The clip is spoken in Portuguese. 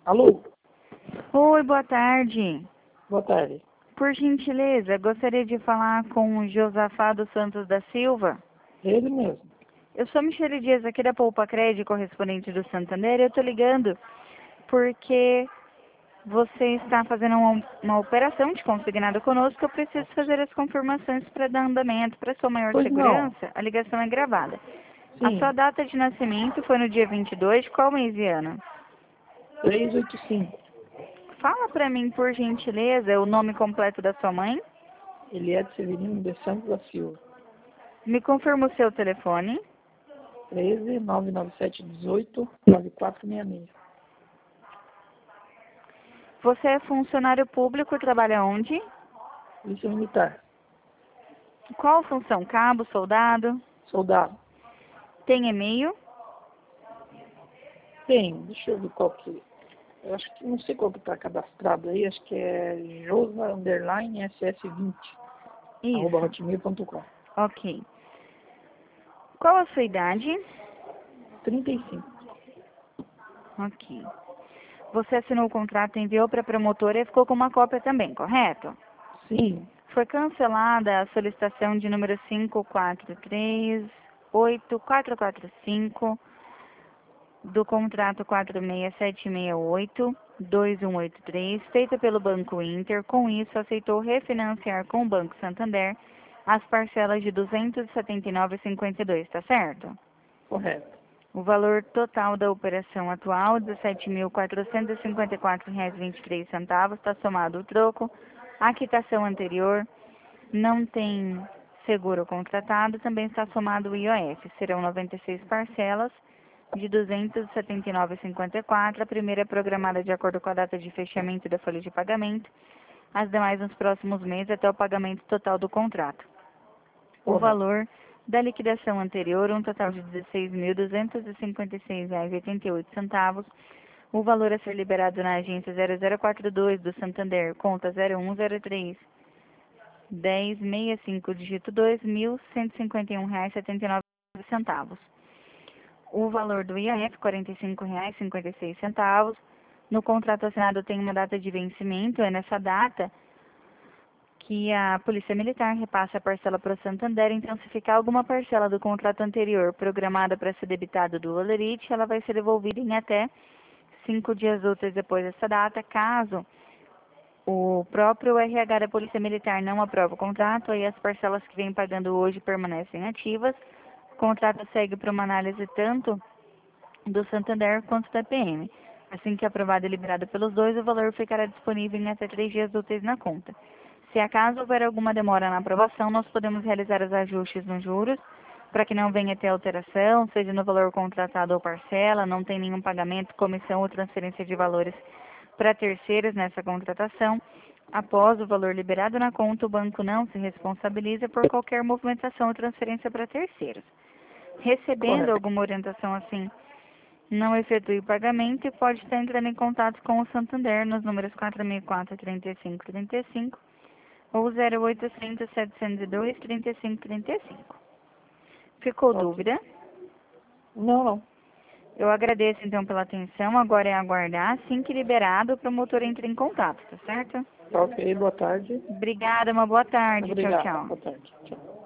Alô? Oi, boa tarde. Boa tarde. Por gentileza, gostaria de falar com o Josafá dos Santos da Silva. Ele mesmo. Eu sou Michele Dias, aqui da Poupa Crédito, correspondente do Santander. Eu estou ligando porque você está fazendo uma operação de consignado conosco. Eu preciso fazer as confirmações para dar andamento. Para sua maior Pois não. segurança, a ligação é gravada. A Sim, sua data de nascimento foi no dia 22, qual mês e ano? 385. Fala para mim, por gentileza, o nome completo da sua mãe. Eliette Severino de Santos da Silva. Me confirma o seu telefone. 13 997 18 9466. Você é funcionário público e trabalha onde? Polícia Militar. Qual função? Cabo, soldado? Soldado. Tem e-mail? Tem, deixa eu ver qual que. Eu acho que não sei qual que tá cadastrado aí, acho que é josa_ss20 Isso. @hotmail.com. Ok. Qual a sua idade? 35. Ok. Você assinou o contrato, enviou para a promotora e ficou com uma cópia também, correto? Sim, Foi cancelada a solicitação de número 5438445 do contrato 46768-2183, feita pelo Banco Inter. Com isso, aceitou refinanciar com o Banco Santander as parcelas de R$ 279,52, tá certo? correto. O valor total da operação atual, R$ 17.454,23, está somado o troco, a quitação anterior, não tem seguro contratado, também está somado o IOF. Serão 96 parcelas de R$ 279,54. A primeira é programada de acordo com a data de fechamento da folha de pagamento, as demais nos próximos meses até o pagamento total do contrato. O Correto. valor da liquidação anterior, um total de R$ 16.256,88. O valor a ser liberado na agência 0042 do Santander, conta 0103 1065, dígito 2, R$ 1.151,79. O valor do IAF, R$ 45,56. No contrato assinado tem uma data de vencimento, é nessa data que a Polícia Militar repassa a parcela para o Santander. Então, se ficar alguma parcela do contrato anterior programada para ser debitada do Olerite, ela vai ser devolvida em até 5 dias úteis depois dessa data. Caso o próprio RH da Polícia Militar não aprova o contrato, aí as parcelas que vem pagando hoje permanecem ativas. O contrato segue para uma análise tanto do Santander quanto da PM. Assim que aprovado e liberado pelos dois, o valor ficará disponível em até 3 dias úteis na conta. Se acaso houver alguma demora na aprovação, nós podemos realizar os ajustes nos juros para que não venha ter alteração, seja no valor contratado ou parcela, não tem nenhum pagamento, comissão ou transferência de valores para terceiros nessa contratação. Após o valor liberado na conta, o banco não se responsabiliza por qualquer movimentação ou transferência para terceiros. Recebendo Correto. alguma orientação assim, não efetue o pagamento e pode estar entrando em contato com o Santander nos números 464-3535 ou 0800 702 3535. Ficou Ok. dúvida? Não, não. Eu agradeço então pela atenção. Agora é aguardar. Assim que liberado, o promotor entra em contato, tá certo? Ok, boa tarde. Obrigada, uma boa tarde. Tchau, Obrigado. tchau. Boa tarde. Tchau.